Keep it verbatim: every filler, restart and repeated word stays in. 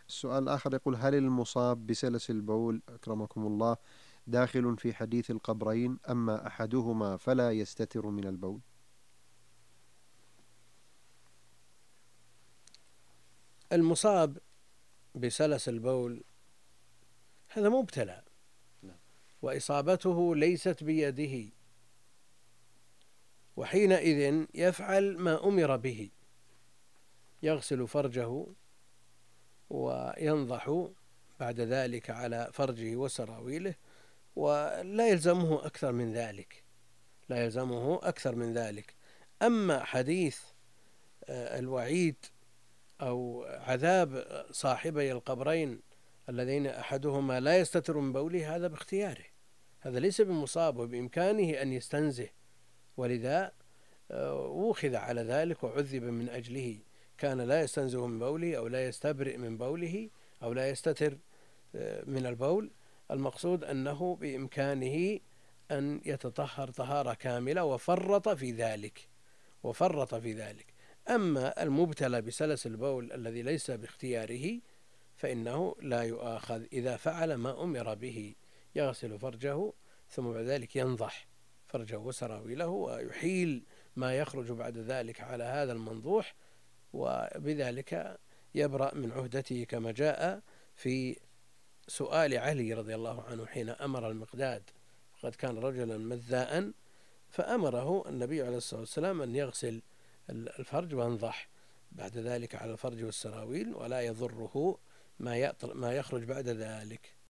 السؤال الآخر يقول: هل المصاب بسلس البول أكرمكم الله داخل في حديث القبرين، أما أحدهما فلا يستتر من البول؟ المصاب بسلس البول هذا مبتلى، وإصابته ليست بيده، وحينئذ يفعل ما أمر به، يغسل فرجه وينضح بعد ذلك على فرجه وسراويله، ولا يلزمه أكثر من ذلك، لا يلزمه أكثر من ذلك. أما حديث الوعيد أو عذاب صاحبي القبرين الذين أحدهما لا يستتر من بوله، هذا باختياره، هذا ليس بمصاب، وبإمكانه أن يستنزه، ولذا وُخِذ على ذلك وعذب من أجله. كان لا يستنزه من بوله أو لا يستبرئ من بوله أو لا يستتر من البول. المقصود أنه بإمكانه أن يتطهر طهارة كاملة، وفرط في ذلك وفرط في ذلك. أما المبتلى بسلس البول الذي ليس باختياره فإنه لا يؤاخذ إذا فعل ما أمر به، يغسل فرجه ثم بعد ذلك ينضح فرجه وسراويله ويحيل ما يخرج بعد ذلك على هذا المنضوح، وبذلك يبرأ من عهدته، كما جاء في سؤال علي رضي الله عنه حين أمر المقداد، وقد كان رجلا مذاء، فأمره النبي عليه الصلاة والسلام أن يغسل الفرج وينضح بعد ذلك على الفرج والسراويل، ولا يضره ما يخرج بعد ذلك.